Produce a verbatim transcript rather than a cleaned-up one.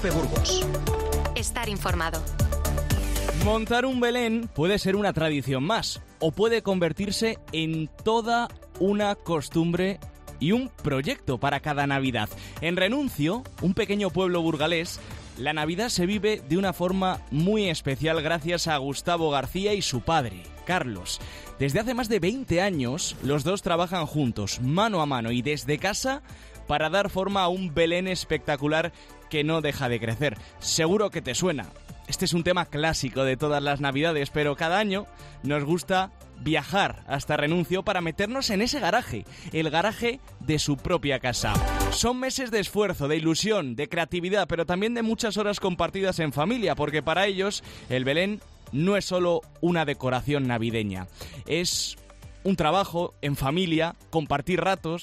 Cope Burgos. Estar informado. Montar un Belén puede ser una tradición más o puede convertirse en toda una costumbre y un proyecto para cada Navidad. En Renuncio, un pequeño pueblo burgalés, la Navidad se vive de una forma muy especial gracias a Gustavo García y su padre, Carlos. Desde hace más de veinte años, los dos trabajan juntos, mano a mano y desde casa, para dar forma a un Belén espectacular que no deja de crecer. Seguro que te suena. Este es un tema clásico de todas las Navidades, pero cada año nos gusta viajar hasta Renuncio para meternos en ese garaje, el garaje de su propia casa. Son meses de esfuerzo, de ilusión, de creatividad, pero también de muchas horas compartidas en familia, porque para ellos el Belén no es solo una decoración navideña, es un trabajo en familia, compartir ratos,